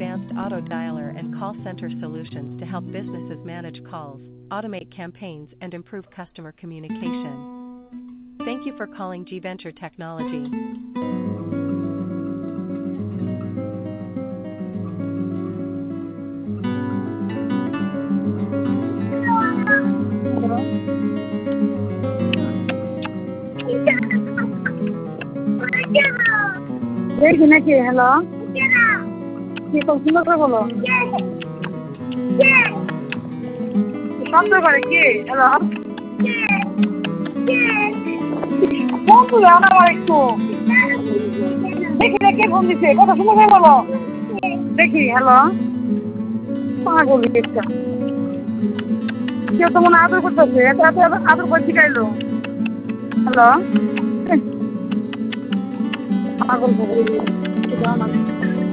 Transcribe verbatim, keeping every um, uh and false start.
advanced auto dialer and call center solutions to help businesses manage calls, automate campaigns, and improve customer communication. Thank you for calling G Venture Technology. দেখি নাকি hello কি সুন্দর করে বলো শব্দ করে কি হ্যালো ফোন তুলে আনো আমার একটু দেখি না কে ফোন দিচ্ছে কথা সুন্দর করে বলো দেখি হ্যালো পাগল একটা কেউ তো মনে আদর করতেছে এত এত আদর করে শিখাইলো হ্যালো পাগল